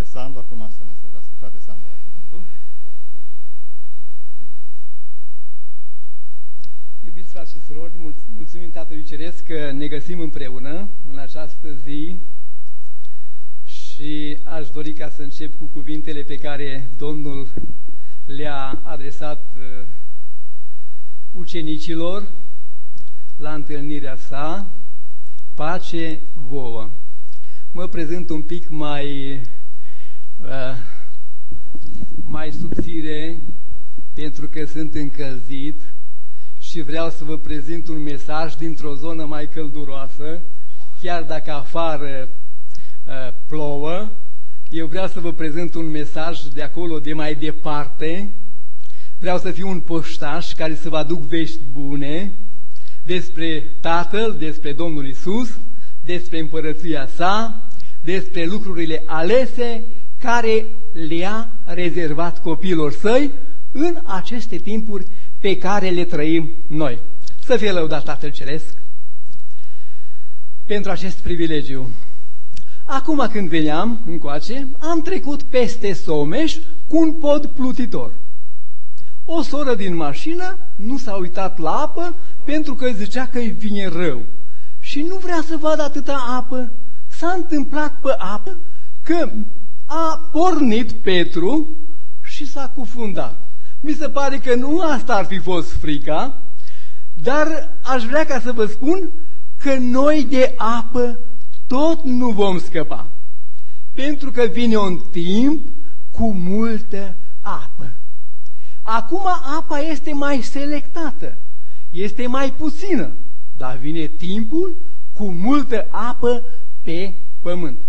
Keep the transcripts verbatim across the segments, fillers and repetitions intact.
Sandu acum să ne servească. Frate Sandu, la cuvântul. Iubiți frați și surori, mulțumim Tatălui Ceresc că ne găsim împreună în această zi și aș dori ca să încep cu cuvintele pe care Domnul le-a adresat ucenicilor la întâlnirea sa: pace vouă. Mă prezint un pic mai, uh, mai subțire pentru că sunt încălzit și vreau să vă prezint un mesaj dintr-o zonă mai călduroasă, chiar dacă afară uh, plouă. Eu vreau să vă prezint un mesaj de acolo, de mai departe. Vreau să fiu un poștaș care să vă aduc vești bune despre Tatăl, despre Domnul Iisus, despre împărăția sa, despre lucrurile alese care le-a rezervat copiilor săi în aceste timpuri pe care le trăim noi. Să fie lăudat Tatăl Ceresc pentru acest privilegiu. Acum când veneam încoace, am trecut peste Someș cu un pod plutitor. O soră din mașină nu s-a uitat la apă pentru că zicea că îi vine rău și nu vrea să vadă atâta apă. S-a întâmplat pe apă că a pornit Petru și s-a cufundat. Mi se pare că nu asta ar fi fost frica, dar aș vrea ca să vă spun că noi de apă tot nu vom scăpa, pentru că vine un timp cu multă apă. Acum apa este mai selectată, este mai puțină, dar vine timpul cu multă apă pe pământ.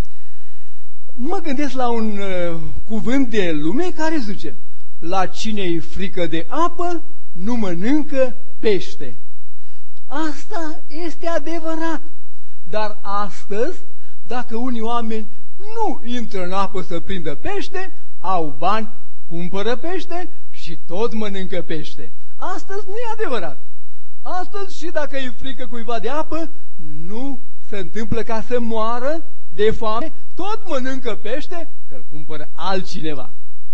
Mă gândesc la un uh, cuvânt de lume care zice: la cine-i frică de apă, nu mănâncă pește. Asta este adevărat, dar astăzi, dacă unii oameni nu intră în apă să prindă pește, au bani, cumpără pește și tot mănâncă pește. Astăzi nu e adevărat. Astăzi, și dacă e frică cuiva de apă, nu se întâmplă ca să moară de foame, tot mănâncă pește, că îl cumpără altcineva.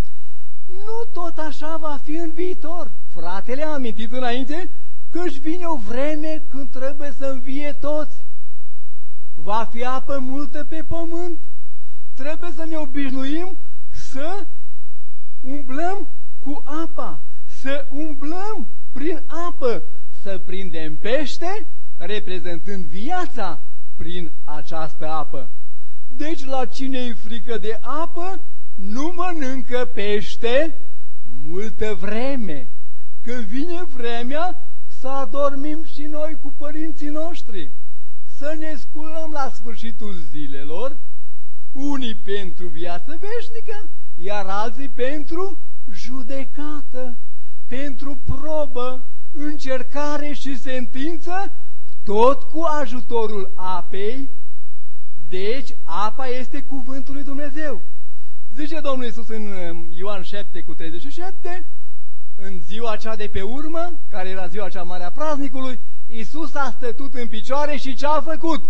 Nu tot așa va fi în viitor. Fratele a amintit înainte că își vine o vreme când trebuie să învie toți. Va fi apă multă pe pământ. Trebuie să ne obișnuim să umblăm cu apa, să umblăm prin apă, să prindem pește, reprezentând viața prin această apă. Deci la cine-i frică de apă, nu mănâncă pește multă vreme. Când vine vremea să adormim și noi cu părinții noștri, să ne sculăm la sfârșitul zilelor, unii pentru viață veșnică, iar alții pentru judecată, pentru probă, încercare și sentință, tot cu ajutorul apei. Deci apa este cuvântul lui Dumnezeu. Zice Domnul Iisus în Ioan șapte cu treizeci și șapte, în ziua cea de pe urmă, care era ziua cea mare a praznicului, Iisus a stătut în picioare și ce a făcut?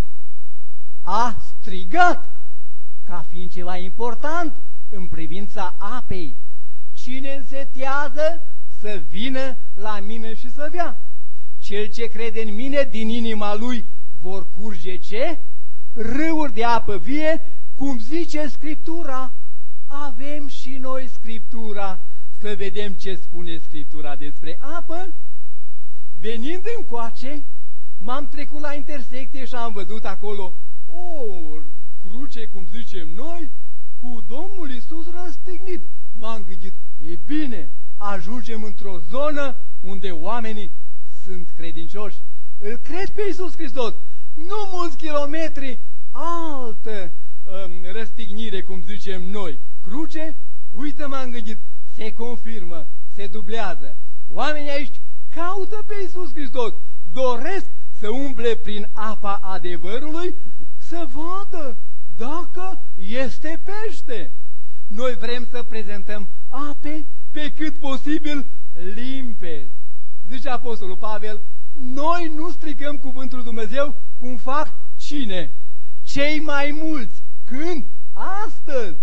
A strigat, ca fiind ceva important în privința apei: cine însetează să vină la mine și să bea. Cel ce crede în mine, din inima lui vor curge ce? Râuri de apă vie, cum zice Scriptura. Avem și noi Scriptura, să vedem ce spune Scriptura despre apă. Venind încoace, m-am trecut la intersecție și am văzut acolo o cruce, cum zicem noi, cu Domnul Iisus răstignit. M-am gândit: e bine, ajungem într-o zonă unde oamenii sunt credincioși. Îl cred pe Iisus Hristos. Nu mulți kilometri, altă um, răstignire, cum zicem noi, cruce. Uite, m-am gândit, se confirmă, se dublează. Oamenii aici caută pe Iisus Hristos, doresc să umble prin apa adevărului, să vadă dacă este pește. Noi vrem să prezentăm ape pe cât posibil limpezi. Zice Apostolul Pavel: noi nu stricăm cuvântul lui Dumnezeu cum fac cine? Cei mai mulți. Când? Astăzi.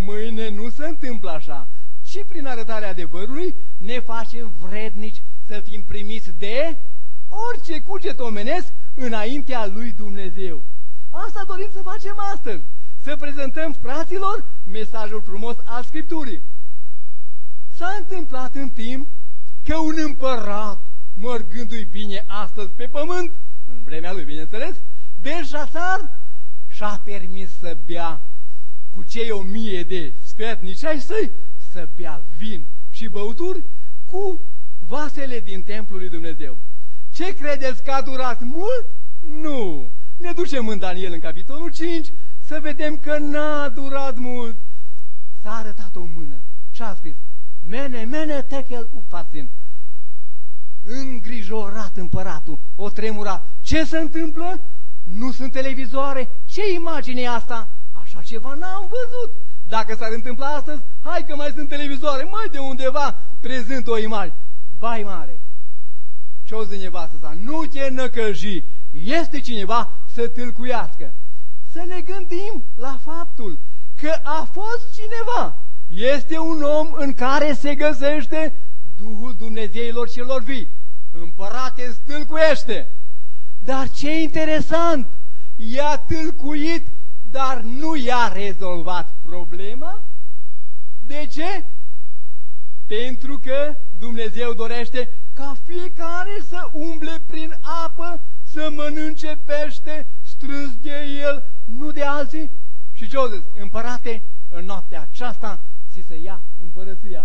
Mâine nu se întâmplă așa, ci prin arătarea adevărului ne facem vrednici să fim primiți de orice cuget omenesc înaintea lui Dumnezeu. Asta dorim să facem astăzi, să prezentăm fraților mesajul frumos al Scripturii. S-a întâmplat în timp că un împărat, mărgându-i bine astăzi pe pământ, în vremea lui, bineînțeles, Belșațar și-a permis să bea cu cei o mie de sfetnici ai săi, să bea vin și băuturi cu vasele din templul lui Dumnezeu. Ce credeți că a durat mult? Nu! Ne ducem în Daniel, în capitolul cinci, să vedem că n-a durat mult. S-a arătat o mână. Ce-a scris? Mene, mene, tekel ufațin. Îngrijorat împăratul, o tremura. Ce se întâmplă? Nu sunt televizoare. Ce imagine e asta? Așa ceva n-am văzut. Dacă s-ar întâmpla astăzi, hai că mai sunt televizoare, mai de undeva prezent o imagine. Bai mare! Ce-o zi nevastă sa? Nu te năcăji, este cineva să tâlcuiască. Să ne gândim la faptul că a fost cineva. Este un om în care se găsește Duhul Dumnezeilor celor vii. Împărate, stâlcuiește! Dar ce interesant! I-a tâlcuit, dar nu i-a rezolvat problema. De ce? Pentru că Dumnezeu dorește ca fiecare să umble prin apă, să mănânce pește strâns de el, nu de alții. Și ce-o zis? Împărate, în noaptea aceasta ți se ia împărăția.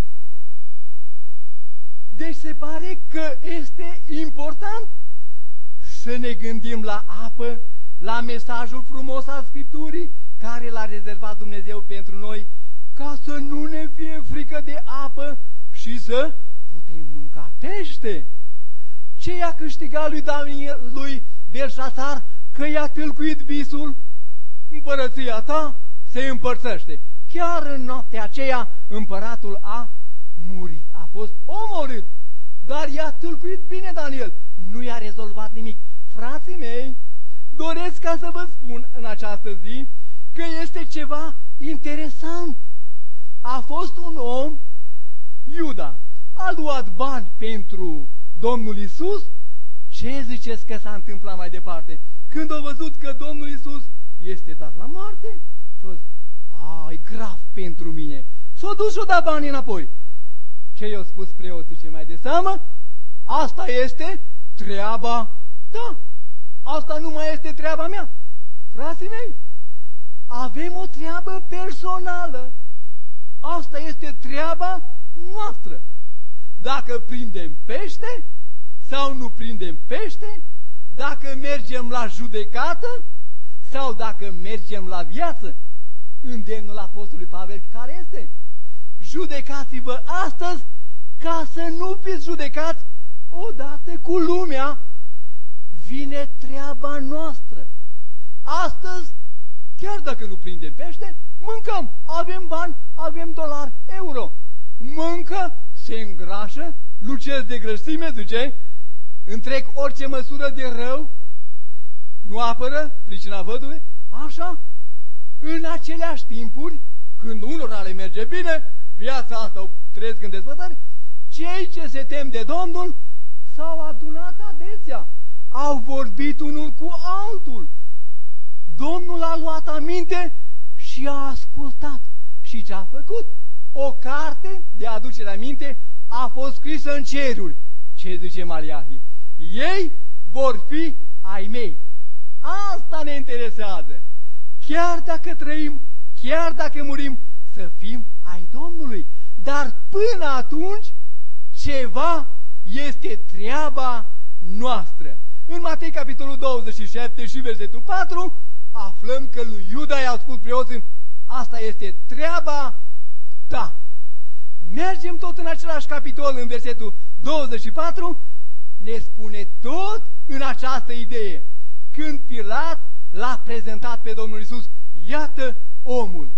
Deci se pare că este important să ne gândim la apă, la mesajul frumos al Scripturii, care l-a rezervat Dumnezeu pentru noi, ca să nu ne fie frică de apă și să putem mânca pește. Ce i-a câștigat lui Daniel, lui Belșațar, că i-a tâlcuit visul? Împărăția ta se împărțește. Chiar în noaptea aceea împăratul a murit, a fost omorât, dar i-a tâlcuit bine Daniel, nu i-a rezolvat nimic. Frații mei, doresc ca să vă spun în această zi că este ceva interesant. A fost un om, Iuda, a luat bani pentru Domnul Iisus. Ce ziceți că s-a întâmplat mai departe? Când a văzut că Domnul Iisus este dat la moarte, și-a zis, a, e grav pentru mine. S-a dus și-a dat banii înapoi. Ce i-a spus preoții ce mai de seamă? Asta este treaba ta. Asta nu mai este treaba mea. Frații mei, avem o treabă personală. Asta este treaba noastră. Dacă prindem pește sau nu prindem pește, dacă mergem la judecată sau dacă mergem la viață. Îndemnul apostolului Pavel care este? Judecați-vă astăzi ca să nu fiți judecați odată cu lumea. Vine treaba noastră. Astăzi, chiar dacă nu prindem pește, mâncăm. Avem bani, avem dolari, euro. Mâncă, se îngrașă, lucesc de grăsime, zice, întrec orice măsură de rău, nu apără pricina văduvei. Așa, în aceleași timpuri, când unora le merge bine, viața asta o trăiesc în dezbătare, cei ce se tem de Domnul s-au adunat adesea, au vorbit unul cu altul. Domnul a luat aminte și a ascultat. Și ce a făcut? O carte de aducere aminte a fost scrisă în ceruri. Ce zice Maliahi? Ei vor fi ai mei. Asta ne interesează. Chiar dacă trăim, chiar dacă murim, să fim ai Domnului. Dar până atunci, ceva este treaba noastră. În Matei, capitolul douăzeci și șapte și versetul patru, aflăm că lui Iuda i-au spus preoții, asta este treaba ta. Mergem tot în același capitol, în versetul douăzeci și patru, ne spune tot în această idee. Când Pilat l-a prezentat pe Domnul Iisus, iată omul.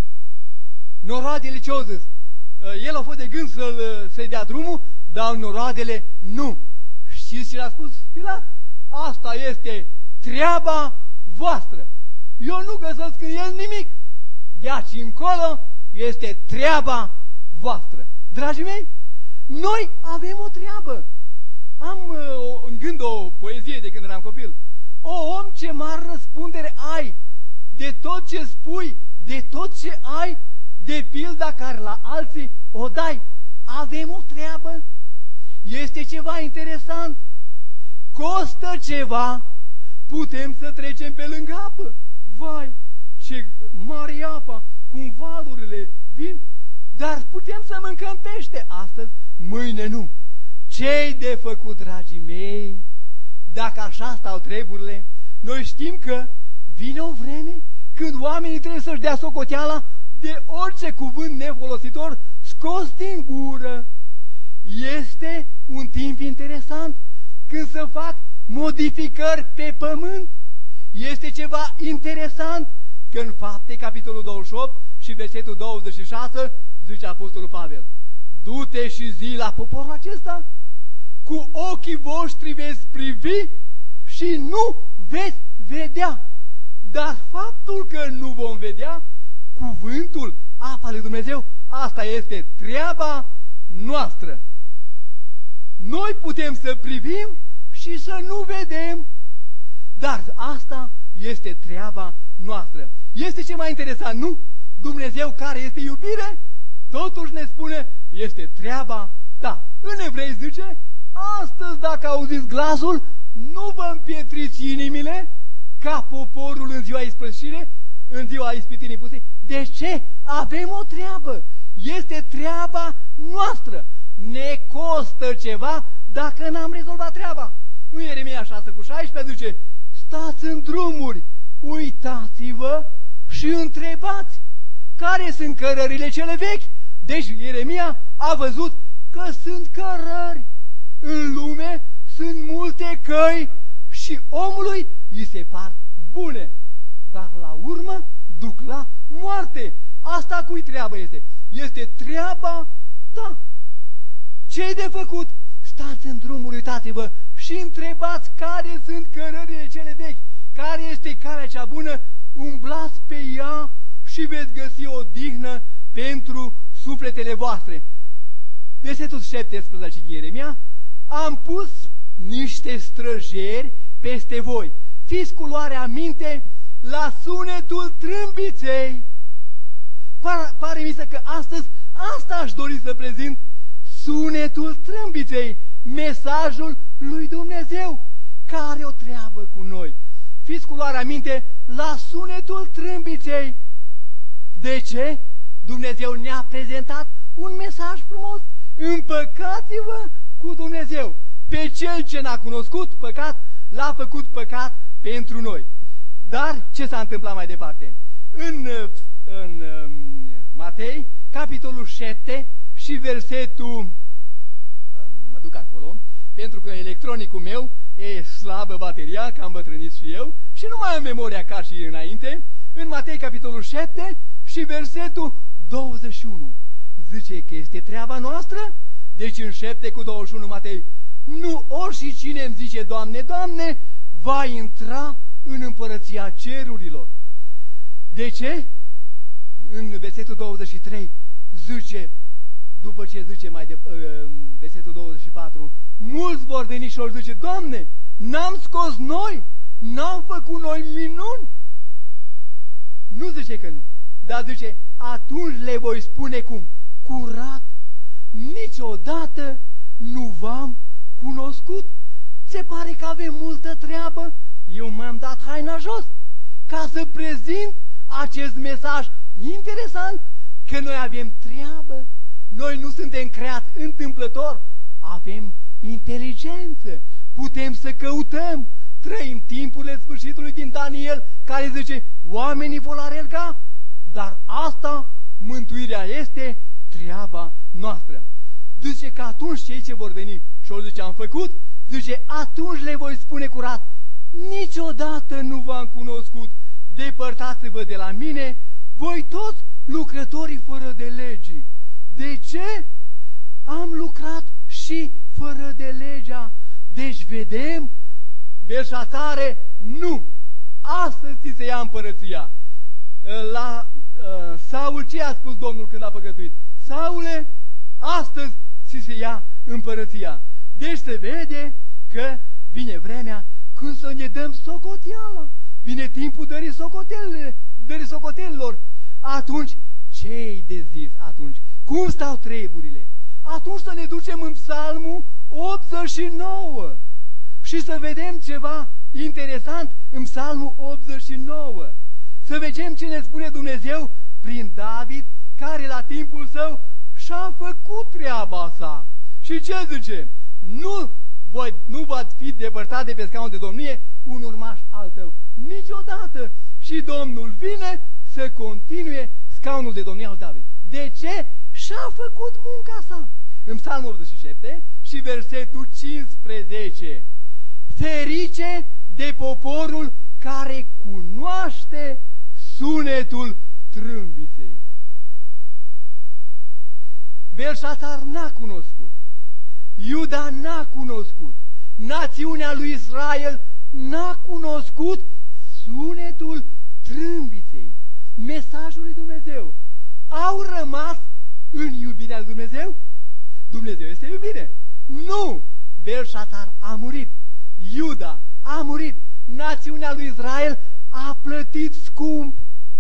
Noroadele ce-au zis? El a fost de gând să-l, să-i dea drumul, dar noroadele nu. Știți ce l-a spus Pilat? Asta este treaba voastră. Eu nu găsesc în el nimic de aici încolo este treaba voastră. Dragii mei, noi avem o treabă. Am uh, în gând o poezie de când eram copil. O, om, ce mare răspundere ai de tot ce spui, de tot ce ai, de pilda care la alții o dai. Avem o treabă. Este ceva interesant. Costă ceva. Putem să trecem pe lângă apă. Vai, ce mare e apa, cum valurile vin. Dar putem să mâncăm pește astăzi, mâine nu. Ce-i de făcut, dragii mei? Dacă așa stau treburile, noi știm că vine o vreme când oamenii trebuie să-și dea socoteala de orice cuvânt nefolositor scos din gură. Este un timp interesant când să fac modificări pe pământ. Este ceva interesant că în Fapte, capitolul douăzeci și opt și versetul douăzeci și șase, zice Apostolul Pavel: du-te și zi la poporul acesta, cu ochii voștri veți privi și nu veți vedea. Dar faptul că nu vom vedea, cuvântul, apa lui Dumnezeu, asta este treaba noastră. Noi putem să privim și să nu vedem, dar asta este treaba noastră. Este ce mai interesant, nu? Dumnezeu, care este iubire, totuși ne spune, este treaba ta. În Evrei zice, astăzi dacă auziți glasul, nu vă împietriți inimile ca poporul în ziua ispășirii, în ziua ispitirii pusei. De ce? Avem o treabă. Este treaba noastră. Ne costă ceva dacă n-am rezolvat treaba. În Ieremia șase cu șaisprezece zice, stați în drumuri, uitați-vă și întrebați care sunt cărările cele vechi. Deci Ieremia a văzut că sunt cărări. În lume sunt multe căi și omului îi se par bune, dar la urmă duc la moarte. Asta cui treabă este? Este treaba ta. Ce-i de făcut? Stați în drumuri, uitați-vă și întrebați care sunt cărările cele vechi, care este calea cea bună, umblați pe ea și veți găsi o dihnă pentru sufletele voastre. Versetul șaptesprezece din Ieremia, am pus niște străjeri peste voi. Fiți cu luarea minte la sunetul trâmbiței. Pare, pare mi se că astăzi asta aș dori să prezint, sunetul trâmbiței, mesajul lui Dumnezeu, care are o treabă cu noi. Fiți cu luarea minte la sunetul trâmbiței. De ce? Dumnezeu ne-a prezentat un mesaj frumos. Împăcați-vă cu Dumnezeu. Pe cel ce n-a cunoscut păcat, l-a făcut păcat pentru noi. Dar ce s-a întâmplat mai departe? În, în Matei, capitolul șapte și versetul, mă duc acolo, pentru că electronicul meu e slabă bateria, că am bătrânit și eu, și nu mai am memoria ca și înainte. În Matei, capitolul șapte și versetul douăzeci și unu, zice că este treaba noastră. Deci în șapte cu douăzeci și unu Matei, nu orice cine îmi zice, Doamne, Doamne, va intra în împărăția cerurilor. De ce? În versetul douăzeci și trei zice, după ce zice mai de uh, versetul douăzeci și patru, mulți vor veni și vor zice, Doamne, n-am scos noi, n-am făcut noi minuni. Nu zice că nu, dar zice, atunci le voi spune cum? Curat, niciodată nu v-am cunoscut. Se pare că avem multă treabă. Eu m-am dat haina jos ca să prezint acest mesaj interesant, că noi avem treabă. Noi nu suntem creați întâmplător, avem inteligență, putem să căutăm. Trăim timpurile sfârșitului din Daniel, care zice, oamenii vor alerga, dar asta, mântuirea este treaba noastră. Zice că atunci cei ce vor veni și o zice, am făcut, zice, atunci le voi spune curat, niciodată nu v-am cunoscut, depărtați-vă de la mine, voi toți lucrătorii fără de legii. De ce? Am lucrat și fără de legea. Deci vedem, Belșațare, nu, astăzi ți se ia împărăția. La uh, Saul, ce a spus Domnul când a păcătuit? Saule, astăzi ți se ia împărăția. Deci se vede că vine vremea când să ne dăm socoteala. Vine timpul dării socotelilor, dării socotelilor. Atunci, ce-i de zis atunci? Cum stau treburile? Atunci să ne ducem în Psalmul optzeci și nouă și să vedem ceva interesant în Psalmul optzeci și nouă. Să vedem ce ne spune Dumnezeu prin David, care la timpul său și-a făcut treaba sa. Și ce zice? Nu, voi, nu v-ați fi depărtat de pe scaunul de domnie un urmaș al tău. Niciodată. Și Domnul vine să continue scaunul de domnie al David. De ce? Și-a făcut munca sa. În Psalmul optzeci și șapte și versetul cincisprezece. Ferice de poporul care cunoaște sunetul trâmbiței. Belșațar n-a cunoscut, Iuda n-a cunoscut, națiunea lui Israel n-a cunoscut sunetul trâmbiței, mesajul lui Dumnezeu. Au rămas în iubirea lui Dumnezeu? Dumnezeu este iubire. Nu! Belșațar a murit, Iuda a murit, națiunea lui Israel a plătit scump.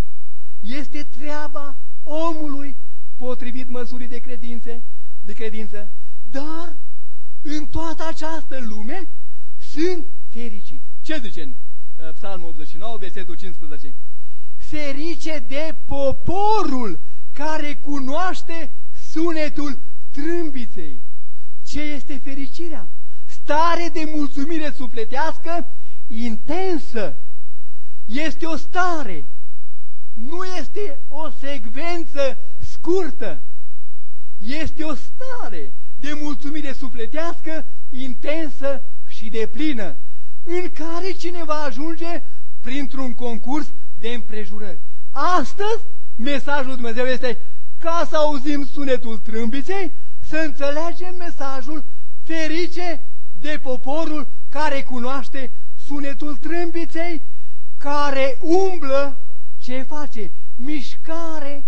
Este treaba omului potrivit măsurii de credințe, de credință, dar în toată această lume sunt fericiți. Ce zice în uh, Psalmul optzeci și nouă, versetul cincisprezece? Ferice de poporul care cunoaște sunetul trâmbiței. Ce este fericirea? Stare de mulțumire sufletească intensă. Este o stare, nu este o secvență scurtă. Este o stare de mulțumire sufletească intensă și deplină, în care cineva ajunge printr-un concurs de împrejurări. Astăzi, mesajul lui Dumnezeu este ca să auzim sunetul trâmbiței, să înțelegem mesajul ferice de poporul care cunoaște sunetul trâmbiței, care umblă, ce face? Mișcare,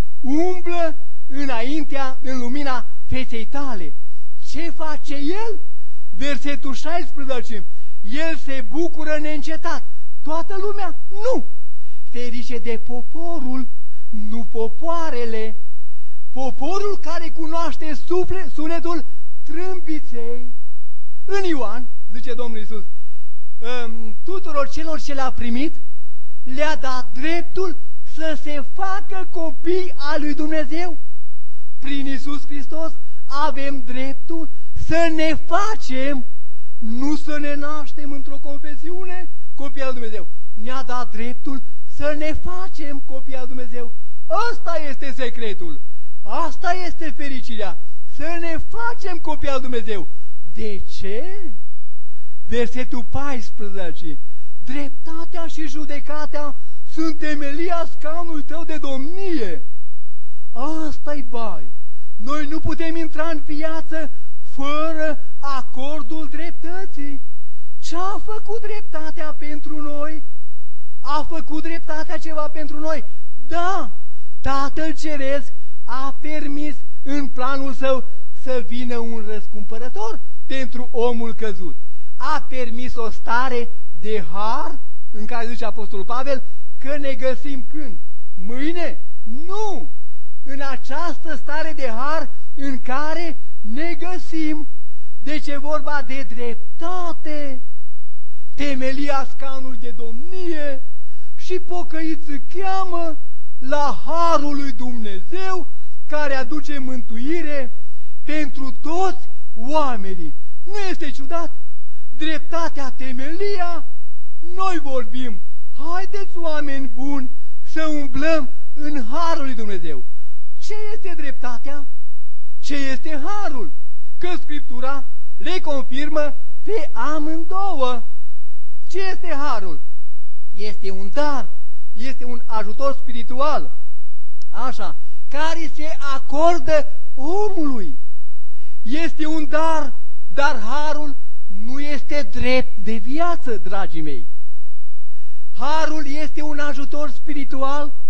umblă înaintea, în lumina feței tale. Ce face el? Versetul șaisprezece. El se bucură neîncetat. Toată lumea? Nu! Ferice de poporul, nu popoarele. Poporul care cunoaște suflet, sunetul trâmbiței. În Ioan, zice Domnul Iisus, tuturor celor ce le-a primit, le-a dat dreptul să se facă copii al lui Dumnezeu. Prin Iisus Hristos avem dreptul să ne facem, nu să ne naștem într-o confesiune copii al lui Dumnezeu. Ne-a dat dreptul să ne facem copii al lui Dumnezeu. Asta este secretul. Asta este fericirea. Să ne facem copii al lui Dumnezeu. De ce? Versetul paisprezece. Dreptatea și judecata sunt temelia scaunului tău de domnie. Asta-i bai. Noi nu putem intra în viață fără acordul dreptății. Ce-a făcut dreptatea pentru noi? A făcut dreptatea ceva pentru noi? Da, Tatăl Ceresc a permis în planul său să vină un răscumpărător pentru omul căzut. A permis o stare de har, în care zice Apostolul Pavel, că ne găsim când? Mâine? Nu! În această stare de har în care ne găsim. Deci e vorba de dreptate, temelia scaunului de domnie, și pocăiți cheamă la harul lui Dumnezeu care aduce mântuire pentru toți oamenii. Nu este ciudat? Dreptatea, temelia, noi vorbim, haideți oameni buni să umblăm în harul lui Dumnezeu. Ce este dreptatea? Ce este harul? Că Scriptura le confirmă pe amândouă. Ce este harul? Este un dar, este un ajutor spiritual, așa, care se acordă omului. Este un dar, dar harul nu este drept de viață, dragii mei. Harul este un ajutor spiritual,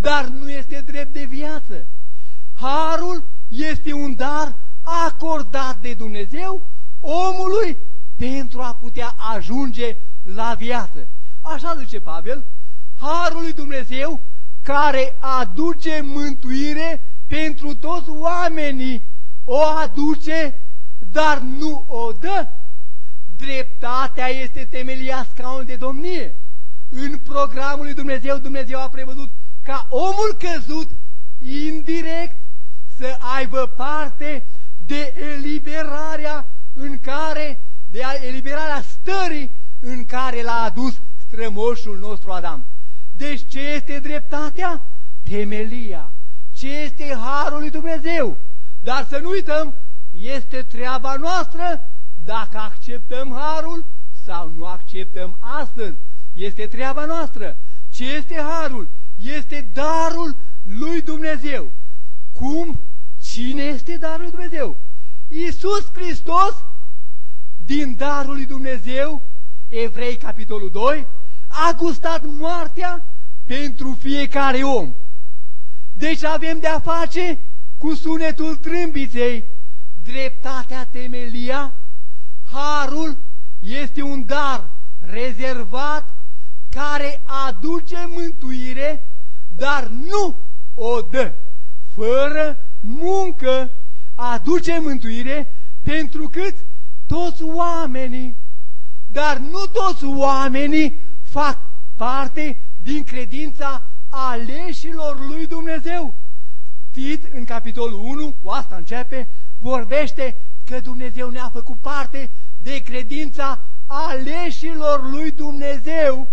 dar nu este drept de viață. Harul este un dar acordat de Dumnezeu omului pentru a putea ajunge la viață. Așa zice Pavel, harul lui Dumnezeu care aduce mântuire pentru toți oamenii, o aduce, dar nu o dă. Dreptatea este temelia scaunului de domnie. În programul lui Dumnezeu, Dumnezeu a prevăzut ca omul căzut, indirect, să aibă parte de eliberarea în care, de eliberarea stării în care l-a adus strămoșul nostru Adam. Deci ce este dreptatea? Temelia. Ce este harul lui Dumnezeu? Dar să nu uităm, este treaba noastră dacă acceptăm harul sau nu acceptăm astăzi. Este treaba noastră. Ce este harul? Este darul lui Dumnezeu. Cum? Cine este darul lui Dumnezeu? Iisus Hristos, din darul lui Dumnezeu, Evrei capitolul doi, a gustat moartea pentru fiecare om. Deci avem de-a face cu sunetul trâmbiței, dreptatea, temelia. Harul este un dar rezervat care aduce mântuire, dar nu o dă. Fără muncă aduce mântuire pentru cât toți oamenii, dar nu toți oamenii fac parte din credința aleșilor lui Dumnezeu. Tit, în capitolul unu, cu asta începe, vorbește că Dumnezeu ne-a făcut parte de credința aleșilor lui Dumnezeu.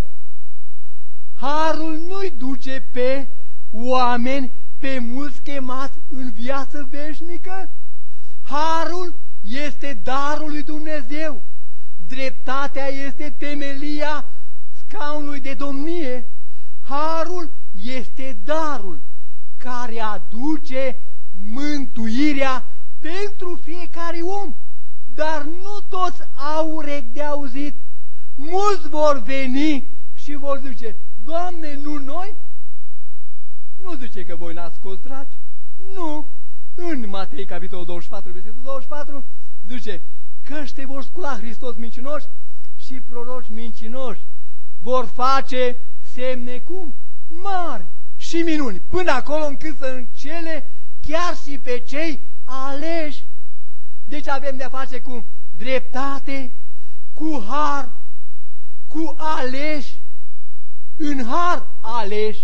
Harul nu-i duce pe oameni, pe mulți chemați în viață veșnică. Harul este darul lui Dumnezeu. Dreptatea este temelia scaunului de domnie. Harul este darul care aduce mântuirea pentru fiecare om. Dar nu toți au urechi de auzit. Mulți vor veni și vor zice, Doamne, nu noi? Nu zice că voi n-ați scos dragi. Nu. În Matei, capitolul douăzeci și patru, versetul douăzeci și patru, zice, căci te vor scula Hristos mincinoși și proroci mincinoși. Vor face semne cum? Mari și minuni, până acolo încât să încele chiar și pe cei aleși. Deci avem de-a face cu dreptate, cu har, cu aleși, în har aleși,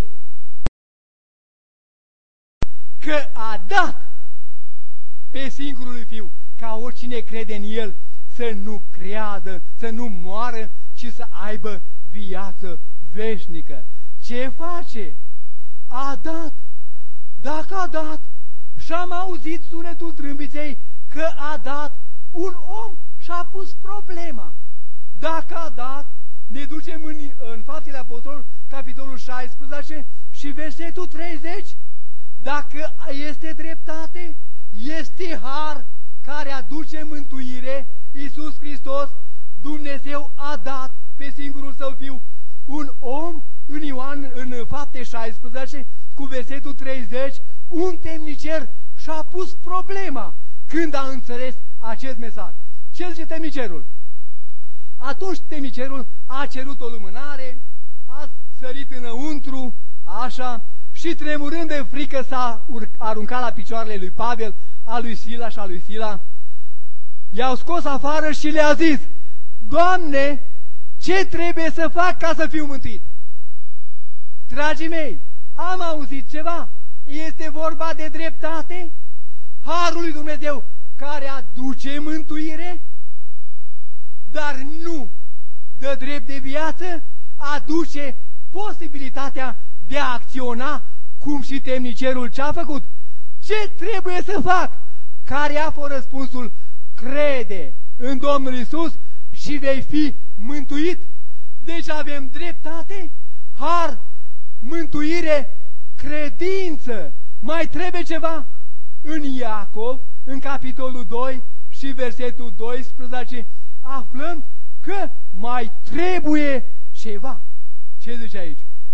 că a dat pe singurul lui Fiu, ca oricine crede în El să nu creadă, să nu moară, ci să aibă viață veșnică. Ce face? A dat. Dacă a dat, și-am auzit sunetul trâmbiței că a dat, un om și-a pus problema. Dacă a dat, ne ducem în, în Faptele Apostolilor, capitolul șaisprezece și versetul treizeci. Dacă este dreptate, este har care aduce mântuire. Iisus Hristos, Dumnezeu a dat pe singurul Său Fiu. Un om, în Ioan, în Fapte șaisprezece, cu versetul treizeci, un temnicer și-a pus problema când a înțeles acest mesaj. Ce zice temnicerul? Atunci temnicerul a cerut o lumânare, a sărit înăuntru, așa, și tremurând de frică s-a aruncat la picioarele lui Pavel, a lui Sila și a lui Sila. I-au scos afară și le-a zis, Doamne, ce trebuie să fac ca să fiu mântuit? Dragii mei, am auzit ceva? Este vorba de dreptate? Harul lui Dumnezeu care aduce mântuire, dar nu dă drept de viață, aduce posibilitatea de a acționa cum și temnicerul ce-a făcut. Ce trebuie să fac? Care a fost răspunsul? Crede în Domnul Iisus și vei fi mântuit. Deci avem dreptate, har, mântuire, credință. Mai trebuie ceva? În Iacov, în capitolul doi și versetul doisprezece, aflăm că mai trebuie ceva. Ce zice aici?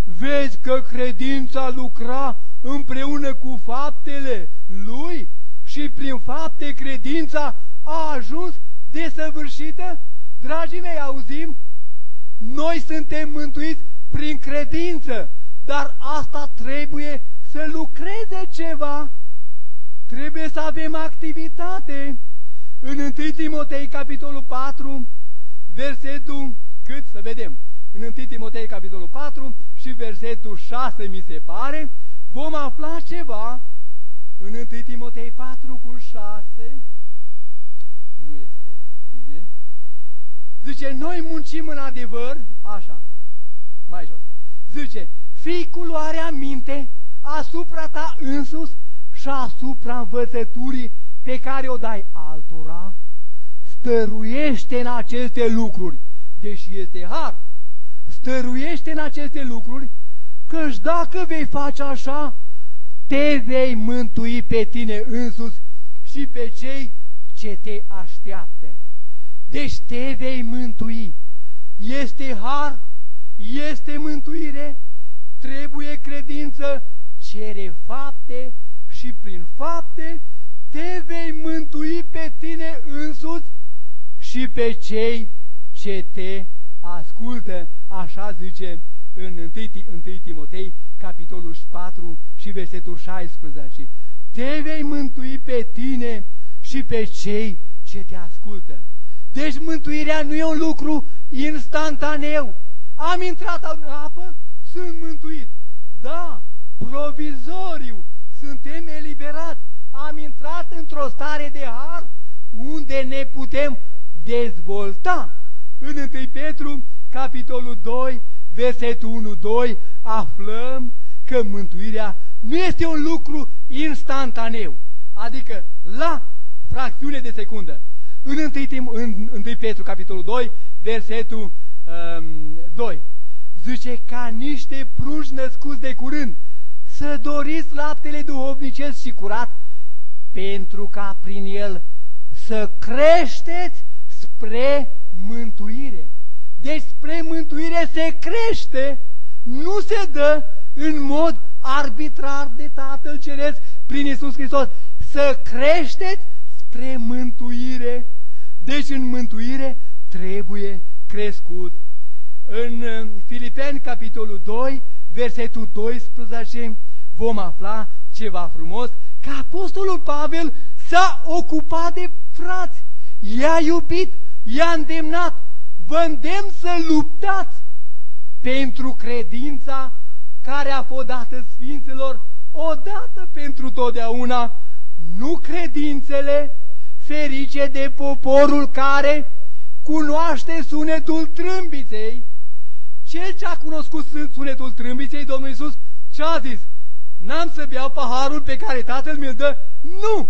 vezi că credința lucra împreună cu faptele lui și prin fapte credința a ajuns desăvârșită? Dragii mei, auzim? Noi suntem mântuiți prin credință, dar asta trebuie să lucreze ceva. Trebuie să avem activitate. În întâi Timotei, capitolul patru, versetul cât? Să vedem. În întâi Timotei, capitolul patru și versetul șase, mi se pare, vom afla ceva. În întâi Timotei patru cu șase, nu este bine, zice, noi muncim în adevăr, așa, mai jos, zice, fii cu luarea minte asupra ta însus și asupra învățăturii pe care o dai altora, stăruiește în aceste lucruri, deși este har, stăruiește în aceste lucruri, căci dacă vei face așa, te vei mântui pe tine însuți și pe cei ce te așteaptă. Deci te vei mântui. Este har, este mântuire, trebuie credință, cere fapte și prin fapte te vei mântui pe tine însuți și pe cei ce te ascultă. Așa zice în întâi Timotei, capitolul patru și versetul șaisprezece. Te vei mântui pe tine și pe cei ce te ascultă. Deci mântuirea nu e un lucru instantaneu. Am intrat în apă, sunt mântuit. Da, provizoriu, suntem eliberați. Am intrat într-o stare de har unde ne putem dezvolta. În întâi Petru, capitolul doi, versetul unu doi, aflăm că mântuirea nu este un lucru instantaneu, adică la fracțiune de secundă. În întâi, în întâi Petru, capitolul doi, versetul um, doi, zice, ca niște prunci născuți de curând, să doriți laptele duhovnicesc și curat, pentru ca prin el să creșteți spre mântuire. Deci spre mântuire se crește, nu se dă în mod arbitrar de Tatăl Ceresc prin Iisus Hristos. Să creșteți spre mântuire. Deci în mântuire trebuie crescut. În Filipeni, capitolul doi, versetul doisprezece, vom afla ceva frumos, că Apostolul Pavel s-a ocupat de frați, i-a iubit, i-a îndemnat. Vă îndemn să luptați pentru credința care a fost dată Sfinților odată pentru totdeauna, nu credințele, ferice de poporul care cunoaște sunetul trâmbiței. Cel ce a cunoscut sunetul trâmbiței, Domnul Iisus, ce-a zis? N-am să beau paharul pe care Tatăl mi-l dă? Nu!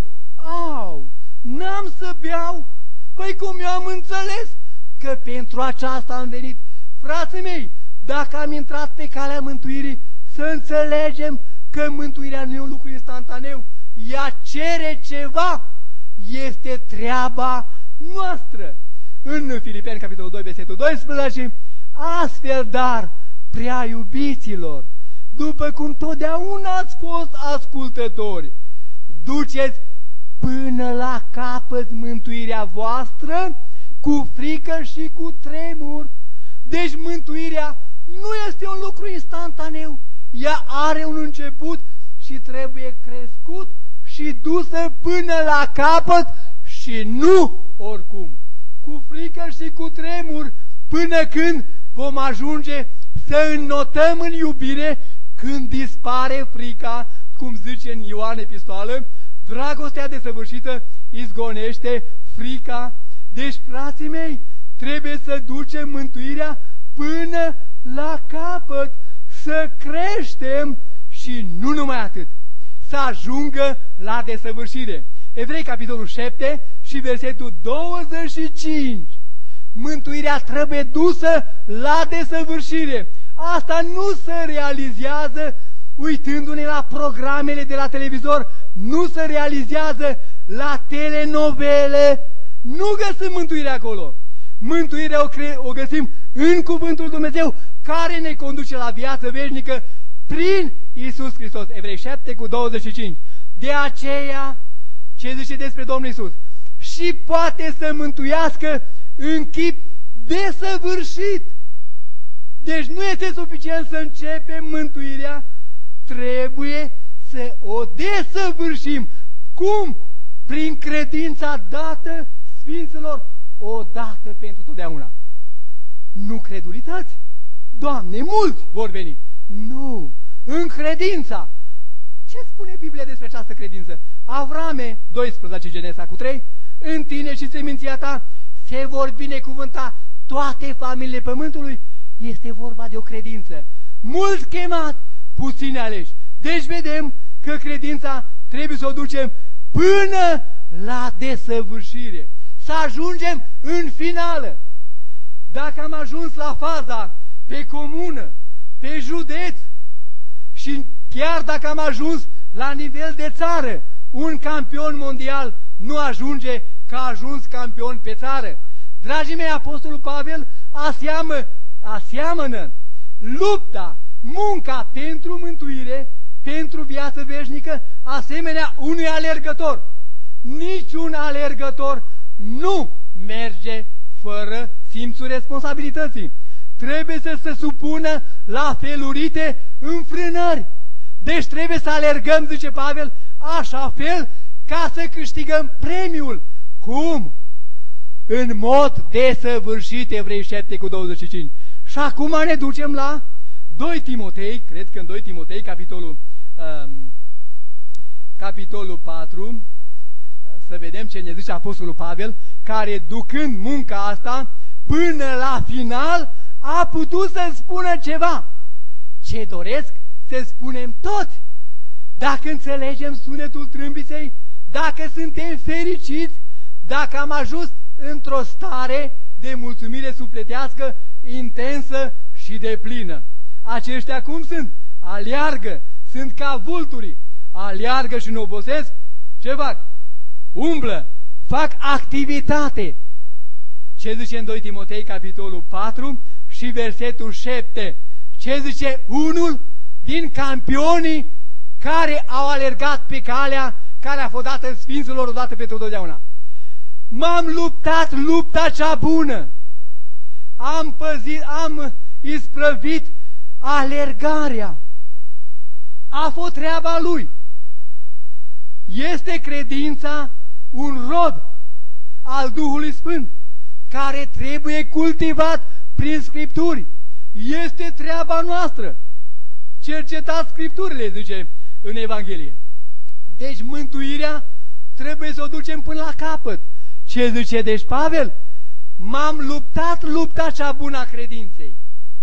Au! N-am să beau? Păi cum eu am înțeles că pentru aceasta am venit. Frații mei, dacă am intrat pe calea mântuirii, să înțelegem că mântuirea nu e un lucru instantaneu. Ea cere ceva. Este treaba noastră. În Filipeni, capitolul doi, versetul doisprezece, astfel, dar, prea iubiților, după cum totdeauna ați fost ascultători, duceți până la capăt mântuirea voastră cu frică și cu tremur. Deci mântuirea nu este un lucru instantaneu. Ea are un început și trebuie crescut și dusă până la capăt și nu oricum. Cu frică și cu tremur până când vom ajunge să înnotăm în iubire când dispare frica, cum zice în Ioan epistoală, dragostea desăvârșită izgonește frica. Deci, frații mei, trebuie să ducem mântuirea până la capăt, să creștem și nu numai atât, să ajungă la desăvârșire. Evrei, capitolul șapte și versetul douăzeci și cinci. Mântuirea trebuie dusă la desăvârșire. Asta nu se realizează uitându-ne la programele de la televizor, nu se realizează la telenovele. Nu găsim mântuirea acolo. Mântuirea o, cre- o găsim în Cuvântul Dumnezeu, care ne conduce la viață veșnică prin Iisus Hristos. Evrei șapte cu douăzeci și cinci. De aceea, ce zice despre Domnul Iisus? Și poate să mântuiască în chip desăvârșit. Deci nu este suficient să începem mântuirea, trebuie să o desăvârșim. Cum? Prin credința dată Sfinților odată pentru totdeauna. Nu credulități. Doamne, mulți vor veni. Nu. În credința. Ce spune Biblia despre această credință? Avrame, doisprezece, Genesa cu trei, în tine și seminția ta se vor binecuvânta toate familiile pământului. Este vorba de o credință. Mulți chemați, puțini aleși. Deci vedem că credința trebuie să o ducem până la desăvârșire. Să ajungem în finală. Dacă am ajuns la faza pe comună, pe județ și chiar dacă am ajuns la nivel de țară, un campion mondial nu ajunge ca a ajuns campion pe țară. Dragii mei, Apostolul Pavel aseamă, aseamănă lupta, munca pentru mântuire, pentru viață veșnică, asemenea unui alergător. Niciun alergător nu merge fără simțul responsabilității. Trebuie să se supună la felurite înfrânări. Deci trebuie să alergăm, zice Pavel, așa fel ca să câștigăm premiul. Cum? În mod desăvârșit, Evrei șapte cu douăzeci și cinci. Și acum ne ducem la doi Timotei, cred că în doi Timotei, capitolul, um, capitolul patru, să vedem ce ne zice Apostolul Pavel, care ducând munca asta până la final a putut să spună ceva. Ce doresc să spunem toți. Dacă înțelegem sunetul trâmbiței, dacă suntem fericiți, dacă am ajuns într-o stare de mulțumire sufletească intensă și deplină. Aceștia cum sunt? Aleargă, sunt ca vulturii, aleargă și nu obosesc. Ce fac? Umblă, fac activitate. Ce zice în doi Timotei, capitolul patru și versetul șapte? Ce zice unul din campionii care au alergat pe calea care a fost dată Sfinților odată pentru totdeauna? M-am luptat lupta cea bună, am păzit, am isprăvit alergarea. A fost treaba lui. Este credința un rod al Duhului Sfânt care trebuie cultivat prin Scripturi. Este treaba noastră. Cercetați Scripturile, zice în Evanghelie. Deci mântuirea trebuie să o ducem până la capăt. Ce zice deci Pavel? M-am luptat lupta cea bună a credinței.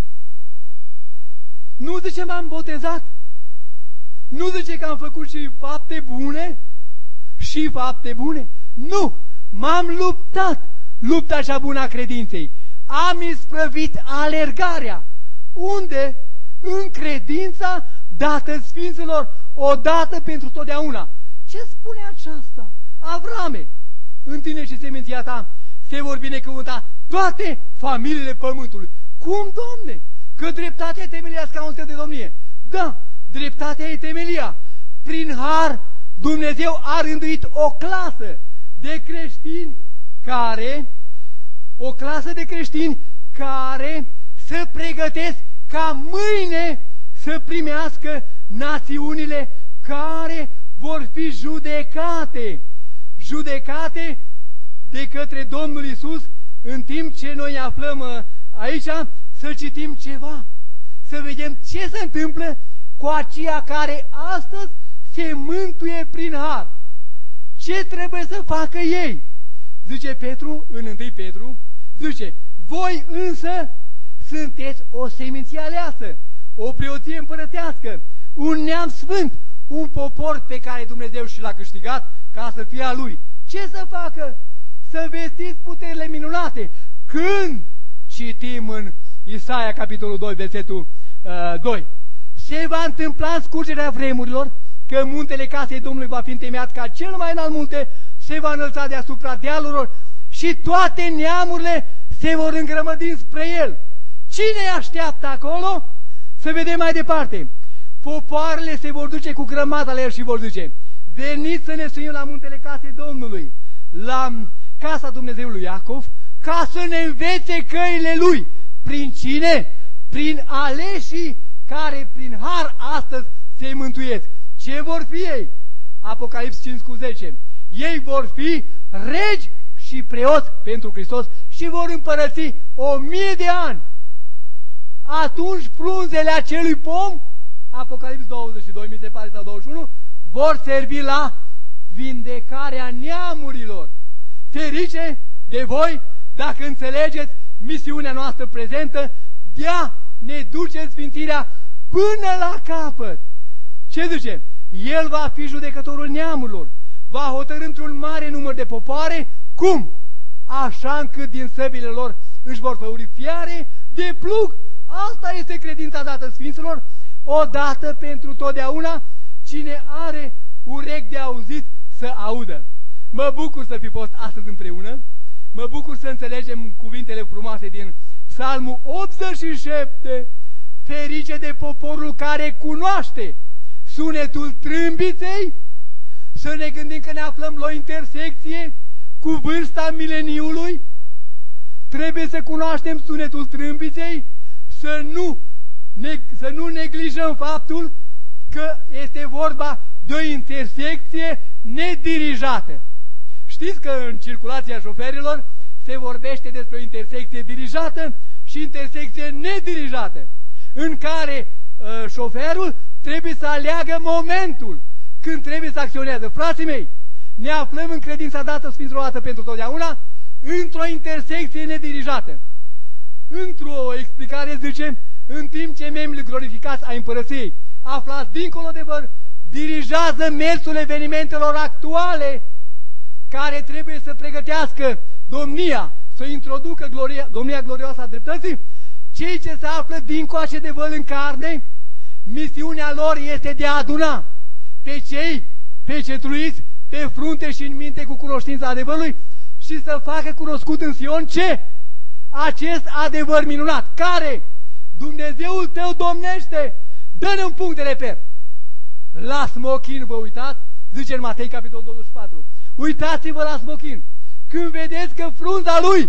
Nu zice m-am botezat. Nu zice că am făcut și fapte bune. Și fapte bune. Nu! M-am luptat lupta cea bună a credinței. Am isprăvit alergarea. Unde? În credința dată Sfinților odată pentru totdeauna. Ce spune aceasta? Avrame, în tine și seminția ta se vor binecuvânta toate familiile pământului. Cum, Doamne? Că dreptatea e temelia scaunului de domnie. Da, dreptatea e temelia. Prin har, Dumnezeu a rânduit o clasă de creștini care, o clasă de creștini care să pregătesc ca mâine să primească națiunile care vor fi judecate. Judecate de către Domnul Iisus, în timp ce noi ne aflăm aici, să citim ceva, să vedem ce se întâmplă cu aceia care astăzi se mântuie prin har. Ce trebuie să facă ei? Zice Petru, în întâi Petru, zice, voi însă sunteți o seminție aleasă, o preoție împărătească, un neam sfânt, un popor pe care Dumnezeu și l-a câștigat ca să fie a Lui. Ce să facă? Să vestiți puterile minunate. Când citim în Isaia, capitolul doi, versetul uh, doi, se va întâmpla în scurgerea vremurilor că muntele casei Domnului va fi întemeiat ca cel mai înalt munte, se va înălța deasupra dealurilor și toate neamurile se vor îngrămădi spre el. Cine așteaptă acolo? Să vedem mai departe. Popoarele se vor duce cu grămada la el și vor zice: veniți să ne suim la muntele casei Domnului, la casa Dumnezeului Iacov, ca să ne învețe căile lui. Prin cine? Prin aleșii care prin har astăzi se mântuiesc. Ce vor fi ei? Apocalips cinci cu zece. Ei vor fi regi și preoți pentru Hristos și vor împărăți o mie de ani. Atunci frunzele acelui pom, Apocalips douăzeci și doi, mi se pare, sau douăzeci și unu, vor servi la vindecarea neamurilor. Ferice de voi dacă înțelegeți misiunea noastră prezentă de a ne duce sfințirea până la capăt. Ce zice? El va fi judecătorul neamurilor, va hotărî într-un mare număr de popoare. Cum? Așa încât din săbile lor își vor făuri fiare de plug. Asta este credința dată sfinților, odată pentru totdeauna. Cine are urechi de auzit să audă. Mă bucur să fi fost astăzi împreună, mă bucur să înțelegem cuvintele frumoase din Psalmul optzeci și șapte. Ferice de poporul care cunoaște sunetul trâmbiței. Să ne gândim că ne aflăm la o intersecție cu vârsta mileniului. Trebuie să cunoaștem sunetul trâmbiței, să nu, ne, să nu neglijăm faptul că este vorba de o intersecție nedirijată. Știți că în circulația șoferilor se vorbește despre o intersecție dirijată și intersecție nedirijată, în care uh, șoferul trebuie să aleagă momentul când trebuie să acționeze. Frații mei, ne aflăm în credința dată Sfinților dată pentru totdeauna într-o intersecție nedirijată. Într-o explicare zice: în timp ce membrii glorificați ai împărăției, aflați dincolo de văr, dirigează mersul evenimentelor actuale care trebuie să pregătească domnia, să introducă gloria, domnia glorioasă a dreptății. Cei ce se află dincoace de văl în carne, misiunea lor este de a aduna pe cei pecetluiți pe frunte și în minte cu cunoștința adevărului și să facă cunoscut în Sion ce? Acest adevăr minunat, care Dumnezeul tău domnește. Dă-ne un punct de reper. La smochin vă uitați, zice în Matei capitolul douăzeci și patru. Uitați-vă la smochin. Când vedeți că frunza lui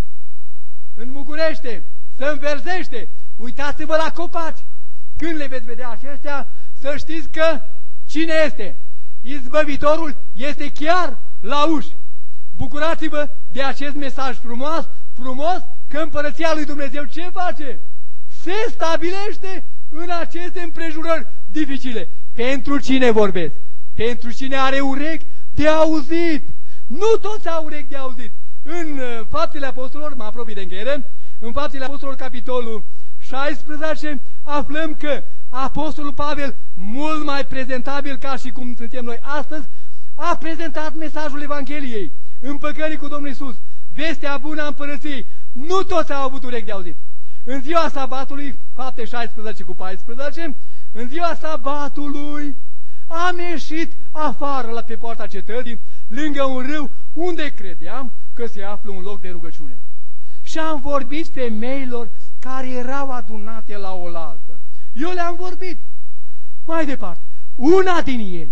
înmugurește, se înverzește, uitați-vă la copaci. Când le veți vedea acestea, să știți că cine este? Izbăvitorul este chiar la uși. Bucurați-vă de acest mesaj frumos, frumos, că împărăția lui Dumnezeu ce face? Se stabilește în aceste împrejurări dificile. Pentru cine vorbesc? Pentru cine are urechi de auzit. Nu toți au urechi de auzit. În Faptele Apostolilor, mă apropii de încheiere, în Faptele Apostolilor, capitolul șaisprezece, aflăm că Apostolul Pavel, mult mai prezentabil ca și cum suntem noi astăzi, a prezentat mesajul Evangheliei, împăcării cu Domnul Iisus, vestea bună a împărăției. Nu toți au avut urechi de auzit. În ziua sabatului, Fapte șaisprezece cu paisprezece, în ziua sabatului am ieșit afară la pe poarta cetății, lângă un râu, unde credeam că se află un loc de rugăciune. Și am vorbit femeilor care erau adunate la oaltă. Eu le-am vorbit. Mai departe, una din ele,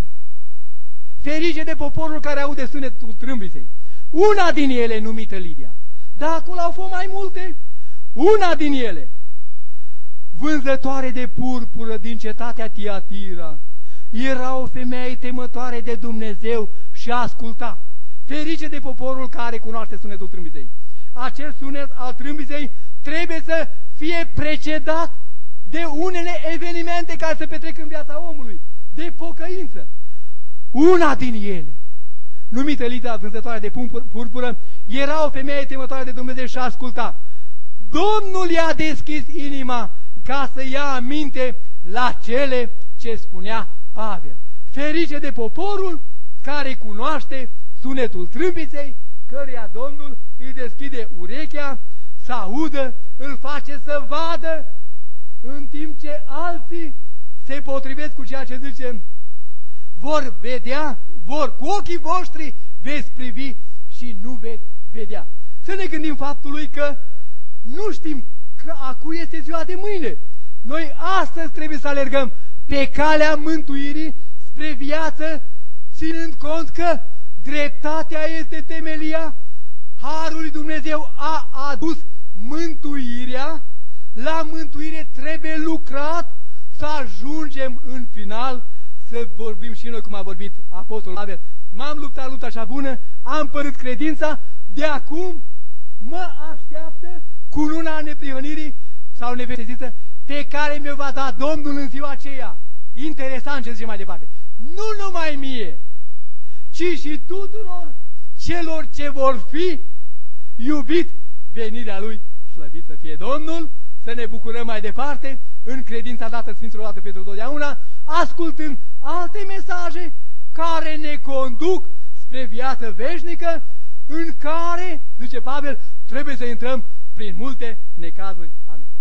ferice de poporul care aude sunetul trâmbiței, una din ele numită Lidia, dar acolo au fost mai multe, una din ele, vânzătoare de purpură din cetatea Tiatira, era o femeie temătoare de Dumnezeu și asculta. Ferice de poporul care cunoaște sunetul trâmbiței. Acest sunet al trâmbiței trebuie să fie precedat de unele evenimente care se petrec în viața omului, de pocăință. Una din ele, numită Lidia, vânzătoare de purpură, era o femeie temătoare de Dumnezeu și asculta. Domnul i-a deschis inima ca să ia aminte la cele ce spunea Pavel. Ferice de poporul care cunoaște sunetul trâmbiței, căreia Domnul îi deschide urechea să audă, îl face să vadă, în timp ce alții se potrivesc cu ceea ce zice: vor vedea, vor cu ochii voștri veți privi și nu veți vedea. să ne gândim faptului că nu știm că a cui este ziua de mâine. Noi astăzi trebuie să alergăm pe calea mântuirii spre viață, ținând cont că dreptatea este temelia, harul lui Dumnezeu a adus mântuirea, la mântuire trebuie lucrat să ajungem în final să vorbim și noi cum a vorbit apostolul Pavel. M-am luptat lupta cea bună, am părât credința, de acum mă așteaptă cununa neprihănirii sau nevestezită pe care mi-o va da Domnul în ziua aceea. Interesant ce zice mai departe. Nu numai mie, ci și tuturor celor ce vor fi iubit venirea Lui. Slăvit să fie Domnul, să ne bucurăm mai departe în credința dată Sfinților dată pentru totdeauna, ascultând alte mesaje care ne conduc spre viață veșnică, în care, zice Pavel, trebuie să intrăm prin multe necazuri. Amin.